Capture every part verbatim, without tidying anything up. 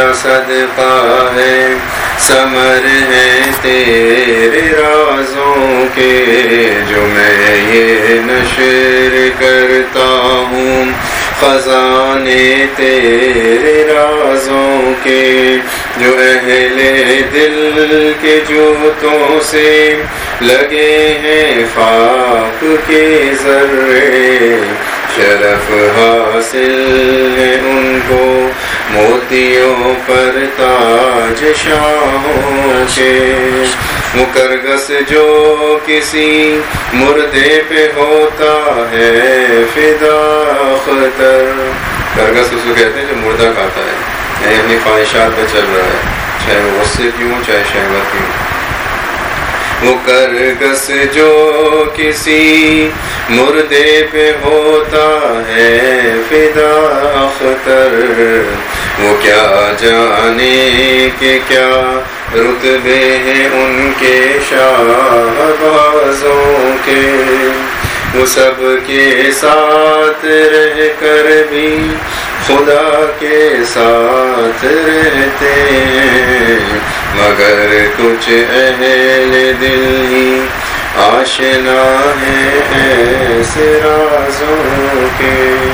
صدقہ ہے، ثمر ہے تیرے رازوں کے جو میں یہ نشر کرتا ہوں، خزانے تیرے رازوں کے جو اہل دل کے جوتوں سے لگے ہیں خاک کے ذرے، شرف حاصل ہے ان کو موتیوں پر تاج شاہوں کے، مکرگس جو کسی مردے پہ ہوتا ہے فدا اختر، کرگس اس کو کہتے ہیں جو مردہ کھاتا ہے، یعنی اپنی خواہشات پہ چل رہا ہے، چاہے وہ غصے کی ہوں چاہے شہوت کی ہوں۔ وہ کرگس جو کسی مردے پہ ہوتا ہے فدا اختر، وہ کیا جانے کہ کیا رتبے ہیں ان کے شاہبازوں کے، وہ سب کے ساتھ رہ کر بھی خدا کے ساتھ رہتے ہیں، مگر کچھ اہل دل ہی آشنا ہے ایسے رازوں کے۔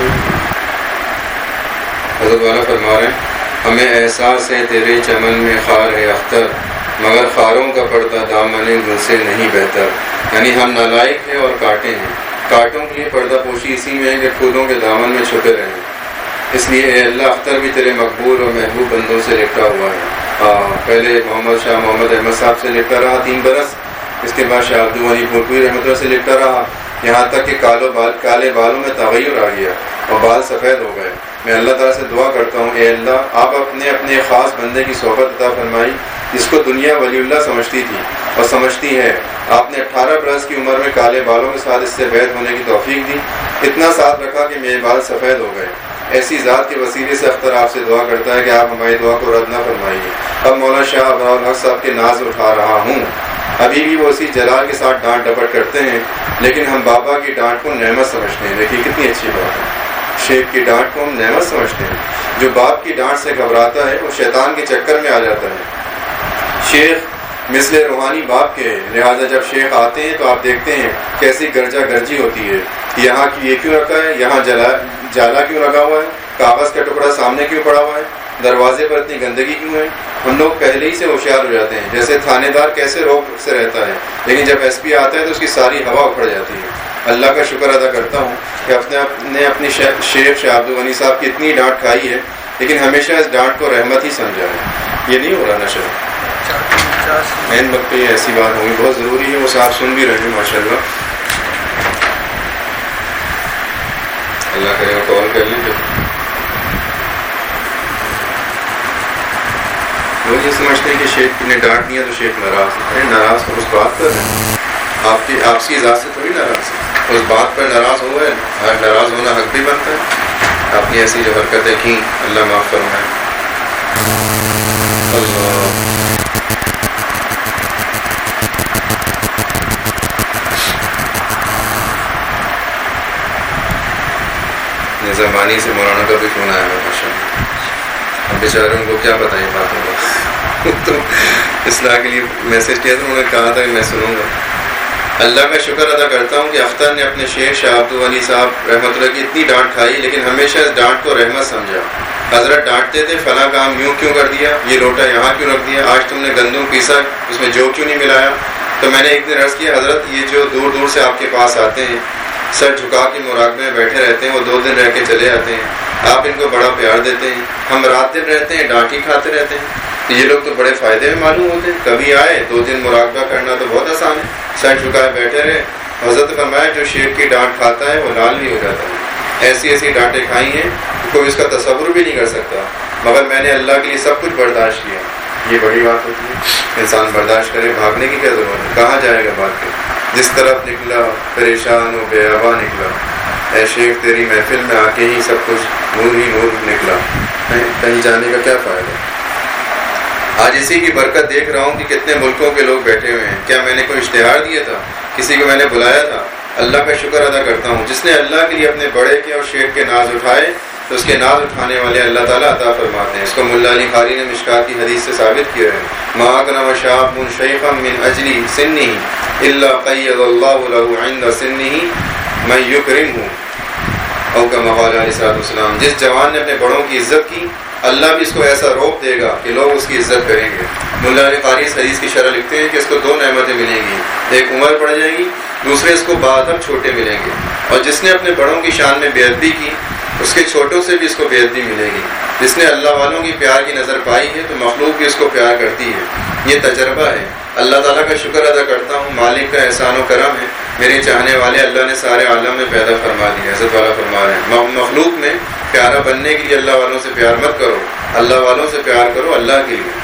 حضرت والا فرما رہے ہیں ہمیں احساس ہے تیرے چمن میں خار ہے اختر، مگر خاروں کا پردہ دامن گل سے نہیں بہتر، یعنی ہم نالائق ہیں اور کاٹے ہیں، کاٹوں کے لیے پردہ پوشی اسی میں ہے کہ پھولوں کے دامن میں چھپے رہیں، اس لیے اے اللہ اختر بھی تیرے مقبول اور محبوب بندوں سے لپٹا ہوا ہے۔ ہاں پہلے محمد شاہ محمد احمد صاحب سے لپٹا رہا تین برس، اس کے بعد شاہ عبد الغنی پھولپوری رحمۃ اللہ سے لپٹا رہا، یہاں تک کہ کالو بال کالے بالوں میں تغیر آ گیا اور بال سفید ہو گئے۔ میں اللہ تعالیٰ سے دعا کرتا ہوں اے اللہ آپ اپنے اپنے خاص بندے کی صحبت عطا فرمائی جس کو دنیا ولی اللہ سمجھتی تھی اور سمجھتی ہے، آپ نے اٹھارہ برس کی عمر میں کالے بالوں کے ساتھ اس سے بیعت ہونے کی توفیق دی، اتنا ساتھ رکھا کہ میرے بال سفید ہو گئے۔ ایسی ذات کے وسیلے سے اختر آپ سے دعا کرتا ہے کہ آپ ہماری دعا کو رد نہ فرمائیے۔ اب مولانا شاہ ابرار الحق صاحب کے ناز اٹھا رہا ہوں، ابھی بھی وہ اسی جلال کے ساتھ ڈانٹ ڈپٹ کرتے ہیں، لیکن ہم بابا کی ڈانٹ کو نعمت سمجھتے ہیں۔ دیکھیے کتنی اچھی بات ہے، شیخ کی ڈانٹ کو ہم نعمت سمجھتے ہیں۔ جو باپ کی ڈانٹ سے گھبراتا ہے وہ شیطان کے چکر میں آ جاتا ہے۔ شیخ مثل روحانی باپ کے ہیں، لہٰذا جب شیخ آتے ہیں تو آپ دیکھتے ہیں کیسی گرجا گرجی ہوتی ہے، یہاں کی یہ کیوں رکھا ہے، یہاں جلا جالا کیوں لگا ہوا ہے، کاغذ کا ٹکڑا سامنے کیوں پڑا ہوا ہے، دروازے پر اتنی گندگی کیوں ہے۔ ہم لوگ پہلے ہی سے ہوشیار ہو جاتے ہیں، جیسے تھانے دار کیسے روک سے رہتا ہے، لیکن جب ایس پی آتا ہے تو اس کی ساری ہوا اکھڑ جاتی ہے۔ اللہ کا شکر ادا کرتا ہوں کہ اپنے نے اپنی شیخ شاہ عبد الغنی صاحب کی اتنی ڈانٹ کھائی ہے، لیکن ہمیشہ اس ڈانٹ کو رحمت ہی سمجھا ہے۔ یہ نہیں ہو رہا نشہ، این وقت پہ ایسی بات ہوگی، بہت ضروری ہے، وہ صاحب سن بھی رہے ہیں ماشاء اللہ۔ اللہ کرے کال کر لیجیے۔ لوگ یہ سمجھتے ہیں کہ شیخ نے ڈانٹ دیا تو شیخ ناراض ہے، ناراض تو اس بات پر ہے، آپ کی آپسی ذات سے تھوڑی ناراض ہے، اس بات پر ناراض ہوا ہے، ناراض ہونا حق بھی بنتا ہے۔ آپ نے ایسی جو حرکتیں کی اللہ معاف فرمائے۔ اللہ زمانی سے مولانا کا بھی فون آیا ہے ماشاء اللہ، اب بیچارے ان کو کیا پتہ یہ بات ہوگا تو اصلاح کے لیے میسج کیا تھا، انہوں نے کہا تھا کہ میں سنوں گا۔ اللہ کا شکر ادا کرتا ہوں کہ اختر نے اپنے شیخ شاہ عبد الغنی صاحب رحمۃ اللہ کی اتنی ڈانٹ کھائی، لیکن ہمیشہ اس ڈانٹ کو رحمت سمجھا۔ حضرت ڈانٹتے تھے فلاں کام یوں کیوں کر دیا، یہ لوٹا یہاں کیوں رکھ دیا، آج تم نے گندم پیسا اس میں جو کیوں نہیں ملایا۔ تو میں نے ایک دن عرض کیا حضرت یہ جو دور دور سے آپ کے پاس آتے ہیں، سر جھکا کے مراقبے میں بیٹھے رہتے ہیں، وہ دو دن رہ کے چلے جاتے ہیں، آپ ان کو بڑا پیار دیتے ہیں، ہم رات دن رہتے ہیں ڈانٹ ہی کھاتے رہتے ہیں، یہ لوگ تو بڑے فائدے میں معلوم ہوتے ہیں، کبھی آئے دو دن مراقبہ کرنا تو بہت آسان ہے، سر جھکائے بیٹھے رہے۔ حضرت فرمایا جو شیخ کی ڈانٹ کھاتا ہے وہ لال بھی ہو جاتا ہے۔ ایسی ایسی ڈانٹیں کھائی ہیں کوئی اس کا تصور بھی نہیں کر سکتا، مگر میں نے اللہ کے لیے سب کچھ برداشت کیا۔ یہ بڑی بات ہوتی ہے، انسان برداشت کرے، بھاگنے کی کیا ضرورت ہے، کہاں جائے گا بھاگ کے، جس طرف نکلا پریشان و بے آبا نکلا، اے شیخ تیری محفل میں آ کے ہی سب کچھ نور ہی نور نکلا، کہیں جانے کا کیا فائدہ۔ آج اسی کی برکت دیکھ رہا ہوں کہ کتنے ملکوں کے لوگ بیٹھے ہوئے ہیں، کیا میں نے کوئی اشتہار دیا تھا، کسی کو میں نے بلایا تھا؟ اللہ کا شکر ادا کرتا ہوں جس نے اللہ کے لیے اپنے بڑے کے اور شیخ کے ناز اٹھائے، تو اس کے ناز اٹھانے والے اللہ تعالیٰ عطا فرماتے ہیں. اس کو ملا علی قاری نے مشکات کی حدیث سے ثابت کیا ہے. ما اکرم شاب شیخا من اجل سنہ الا قید اللہ له عند سنہ من یکرمہ او کما قال علیہ الصلوۃ والسلام. جس جوان نے اپنے بڑوں کی عزت کی اللہ بھی اس کو ایسا روب دے گا کہ لوگ اس کی عزت کریں گے. ملا علی قاری اس حدیث کی شرح لکھتے ہیں کہ اس کو دو نعمتیں ملیں گی. ایک عمر بڑھ جائے گی, دوسرے اس کو بادب چھوٹے ملیں گے. اور جس نے اپنے بڑوں کی شان میں بے ادبی کی اس کے چھوٹوں سے بھی اس کو بے ادبی ملے گی. جس نے اللہ والوں کی پیار کی نظر پائی ہے تو مخلوق بھی اس کو پیار کرتی ہے. یہ تجربہ ہے. اللہ تعالیٰ کا شکر ادا کرتا ہوں, مالک کا احسان و کرم ہے, میرے چاہنے والے اللہ نے سارے عالم میں پیدا فرما دیا. حضرت والا فرما رہے ہیں مخلوق میں پیارا بننے کے لیے اللہ والوں سے پیار مت کرو, اللہ والوں سے پیار کرو اللہ کے لیے.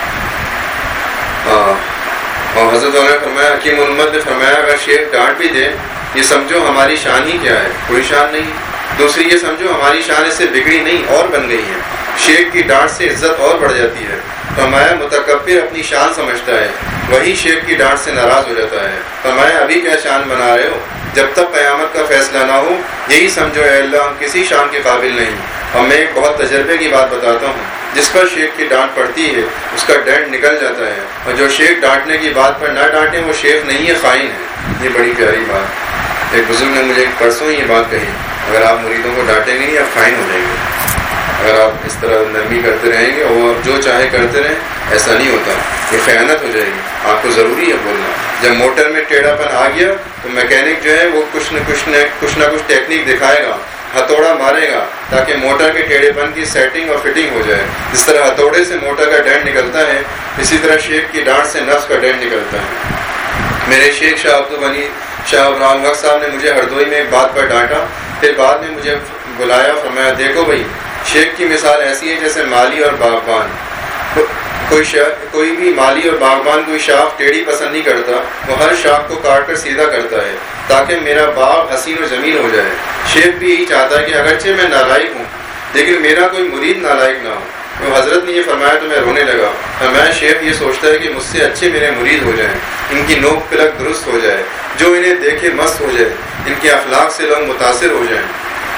ہاں, اور حضرت والا نے فرمایا, حکیم الامت نے فرمایا اگر شیخ ڈانٹ بھی دے یہ سمجھو ہماری شان ہی کیا ہے, کوئی شان نہیں. دوسری یہ سمجھو ہماری شان اس سے بگڑی نہیں اور بن گئی ہے. شیخ کی ڈانٹ سے عزت اور بڑھ جاتی ہے. فرمایا متکبر اپنی شان سمجھتا ہے, وہی شیخ کی ڈانٹ سے ناراض ہو جاتا ہے. فرمایا ابھی کیا شان بنا رہے ہو, جب تک قیامت کا فیصلہ نہ ہو یہی سمجھو اے اللہ ہم کسی شان کے قابل نہیں. اور میں ایک بہت تجربے کی بات بتاتا ہوں, جس پر شیخ کی ڈانٹ پڑتی ہے اس کا ڈینٹ نکل جاتا ہے, اور جو شیخ ڈانٹنے کی بات پر نہ ڈانٹے وہ شیخ نہیں ہے, خائن ہے. یہ بڑی پیاری بات. ایک بزرگ نے مجھے پرسوں یہ بات کہی, اگر آپ مریدوں کو ڈانٹیں گے نہیں آپ خائن ہو جائیں گے. اگر آپ اس طرح نرمی کرتے رہیں گے اور جو چاہے کرتے رہیں, ایسا نہیں ہوتا, یہ خیانت ہو جائے گی. آپ کو ضروری ہے بولنا. جب موٹر میں ٹیڑھا پن آ گیا تو میکینک جو ہے وہ کچھ نہ کچھ نہ کچھ نہ کچھ ٹیکنیک دکھائے گا, ہتھوڑا مارے گا تاکہ موٹر کے ٹیڑھے پن کی سیٹنگ اور فٹنگ ہو جائے. جس طرح ہتھوڑے سے موٹر کا ڈینٹ نکلتا ہے اسی طرح شیخ کی ڈانٹ سے نفس کا ڈینٹ نکلتا ہے. میرے شیخ شاہ عبد الغنی شاہ ابراہیم الحق صاحب نے مجھے ہردوئی میں ایک بات پر ڈانٹا, پھر بعد میں مجھے بلایا. فرمایا دیکھو بھائی, شیخ کی مثال ایسی ہے جیسے مالی اور باغبان. کوئی کوئی بھی مالی اور باغبان کوئی شاخ ٹیڑھی پسند نہیں کرتا, وہ ہر شاخ کو کاٹ کر سیدھا کرتا ہے تاکہ میرا باغ حسین و جمیل ہو جائے. شیخ بھی یہی چاہتا ہے کہ اگرچہ میں نالائق ہوں لیکن میرا کوئی مرید نالائق نہ ہو. تو حضرت نے یہ فرمایا تو میں رونے لگا. فرمایا شیخ یہ سوچتا ہے کہ مجھ سے اچھے میرے مرید ہو جائیں, ان کی نوک پلک درست ہو جائے, جو انہیں دیکھے مست ہو جائے, ان کے اخلاق سے لوگ متاثر ہو جائیں.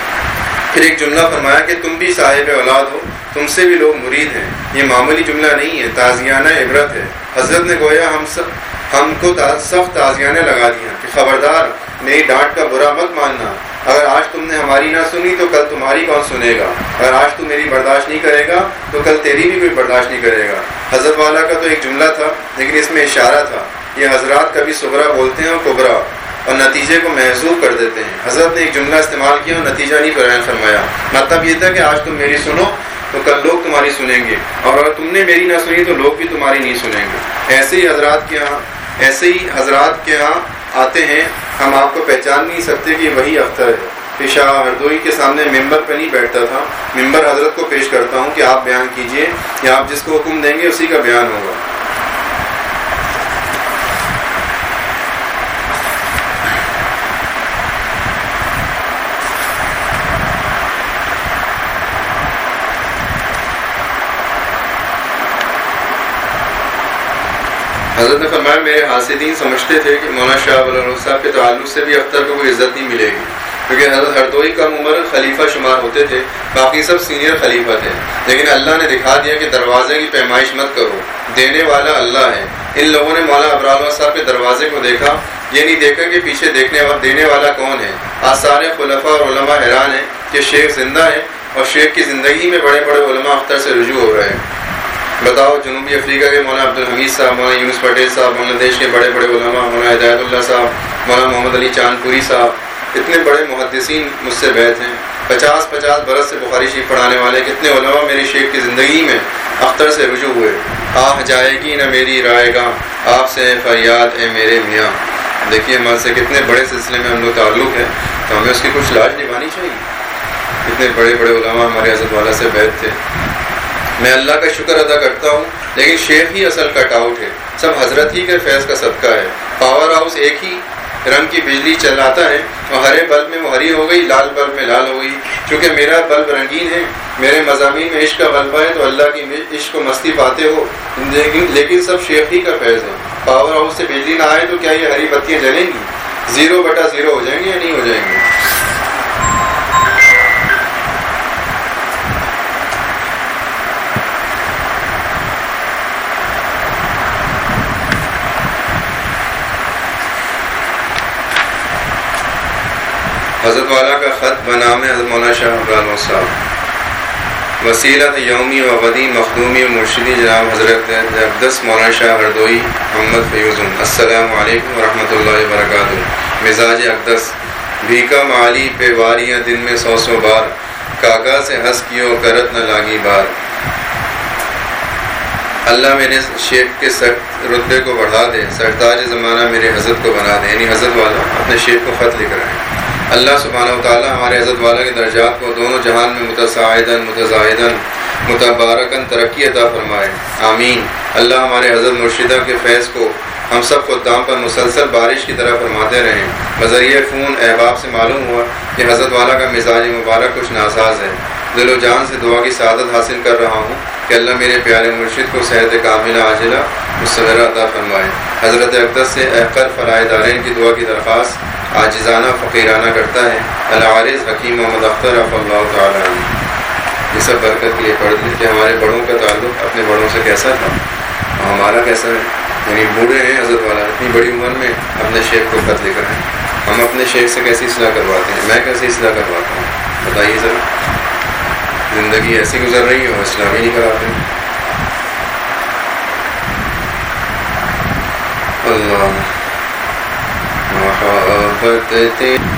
پھر ایک جملہ فرمایا کہ تم بھی صاحب اولاد ہو, تم سے بھی لوگ مرید ہیں. یہ معمولی جملہ نہیں ہے, تازیانہ عبرت ہے. حضرت نے گویا ہم سب ہم کو سخت تازیانہ لگا دیا کہ خبردار میری ڈانٹ کا برا مت ماننا. اگر آج تم نے ہماری نہ سنی تو کل تمہاری کون سنے گا. اگر آج تم میری برداشت نہیں کرے گا تو کل تیری بھی کوئی برداشت نہیں کرے گا. حضرت والا کا تو ایک جملہ تھا لیکن اس میں اشارہ تھا. یہ حضرات کبھی صغرا بولتے ہیں اور کبرا, اور نتیجے کو محسوب کر دیتے ہیں. حضرت نے ایک جملہ استعمال کیا اور نتیجہ نہیں بیان فرمایا. مطلب یہ تھا کہ آج تم میری سنو تو کل لوگ تمہاری سنیں گے, اور اگر تم نے میری نہ سنی تو لوگ بھی تمہاری نہیں سنیں گے. ایسے ہی حضرات کے ہاں ایسے ہی حضرات کے ہاں آتے ہیں, ہم آپ کو پہچان نہیں سکتے کہ وہی اختر ہے. کہ شاہ ہردوئی کے سامنے ممبر پہ نہیں بیٹھتا تھا, ممبر حضرت کو پیش کرتا ہوں کہ آپ بیان کیجئے, یا آپ جس کو حکم دیں گے اسی کا بیان ہوگا. حضرت نے فرمایا میرے حاسدین سمجھتے تھے کہ مولانا شاہ ولی اللہ صاحب کے تعلق سے بھی اختر کو کوئی عزت نہیں ملے گی, کیونکہ حضرت ہردوئی کم عمر خلیفہ شمار ہوتے تھے, باقی سب سینئر خلیفہ تھے. لیکن اللہ نے دکھا دیا کہ دروازے کی پیمائش مت کرو, دینے والا اللہ ہے. ان لوگوں نے مولانا ابرار اللہ صاحب کے دروازے کو دیکھا, یہ نہیں دیکھا کہ پیچھے دیکھنے والا دینے والا کون ہے. آج سارے خلفاء اور علماء حیران ہیں کہ شیخ زندہ ہے, اور شیخ کی زندگی میں بڑے بڑے علماء اختر سے رجوع ہو رہے ہیں. بتاؤ, جنوبی افریقہ کے مولانا عبد الحمید صاحب, مولانا یونس پٹیل صاحب, بنگلہ دیش کے بڑے بڑے علماء, مولانا ہدایت اللہ صاحب, مولانا محمد علی چاند پوری صاحب, اتنے بڑے محدثین مجھ سے بیعت ہیں. پچاس پچاس برس سے بخاری شریف پڑھانے والے کتنے علماء میری شیخ کی زندگی میں اختر سے رجوع ہوئے. آہ جائے گی نہ میری رائے گاں, آپ سے فریاد اے میرے میاں. دیکھیے ہمارے سے کتنے بڑے سلسلے میں ہم لوگ تعلق ہے, تو ہمیں اس کی کچھ لاج نبھانی چاہیے. اتنے بڑے بڑے علماء ہمارے حضرت والا سے بیعت تھے. میں اللہ کا شکر ادا کرتا ہوں, لیکن شیخ ہی اصل کٹ آؤٹ ہے, سب حضرت ہی کے فیض کا صدقہ ہے. پاور ہاؤس ایک ہی رنگ کی بجلی چلاتا ہے, اور ہرے بلب میں وہ ہری ہو گئی, لال بلب میں لال ہو گئی. چونکہ میرا بلب رنگین ہے, میرے مضامین میں عشق کا بلب ہے, تو اللہ کی عشق کو مستی پاتے ہو. لیکن سب شیخ ہی کا فیض ہے. پاور ہاؤس سے بجلی نہ آئے تو کیا یہ ہری بتیاں جلیں گی؟ زیرو بٹا زیرو ہو جائیں گے یا نہیں ہو جائیں گے؟ حضرت والا کا خط بنام حضرت مولانا شاہ ابراہیم صاحب، وسیلت یومی و غدی مخدومی و مرشدی جناب حضرت اقدس مولانا شاہ ہردوئی محمد فیوزن، السلام علیکم ورحمۃ اللہ وبرکاتہ۔ مزاج اقدس، بھیکا معالی پہ واریاں دن میں سو سو بار، کاکا سے ہنس کیو کرت نہ لاگی بار۔ اللہ میرے شیخ کے سخت رتبے کو بڑھا دے، سرتاج زمانہ میرے حضرت کو بنا دے، یعنی حضرت والا اپنے شیخ کو خط لکھ رہے ہیں۔ اللہ سبحانہ و تعالیٰ ہمارے حضرت والا کے درجات کو دونوں جہان میں متساعدن متزاہدن متبارکن ترقی عطا فرمائے، آمین۔ اللہ ہمارے حضرت مرشدہ کے فیض کو ہم سب خدام پر مسلسل بارش کی طرح فرماتے رہیں۔ بذریعہ فون احباب سے معلوم ہوا کہ حضرت والا کا مزاج مبارک کچھ ناساز ہے۔ دل و جان سے دعا کی سعادت حاصل کر رہا ہوں کہ اللہ میرے پیارے مرشد کو صحت کاملہ عاجلہ مستمرہ عطا فرمائے۔ حضرت اقدس سے احقر فلاح دارین کی دعا کی درخواست عاجزانہ فقیرانہ کرتا ہے۔ العارض حکیم محمد اختر رف اللہ تعالیٰ عنہ۔ یہ سب برکت کے لیے پڑھ لیں کہ ہمارے بڑوں کا تعلق اپنے بڑوں سے کیسا تھا اور ہمارا کیسا ہے۔ یعنی بوڑھے ہیں حضرت والا، اتنی بڑی عمر میں اپنے شیخ کو خط لکھ رہے ہیں، ہم اپنے شیخ سے کیسی اصلاح کرواتے ہیں، میں کیسے اصلاح کرواتا ہوں، بتائیے ذرا۔ زندگی ایسی گزر رہی ہے اور اصلاح بھی نہیں کراتے ہیں۔ اللہ محبت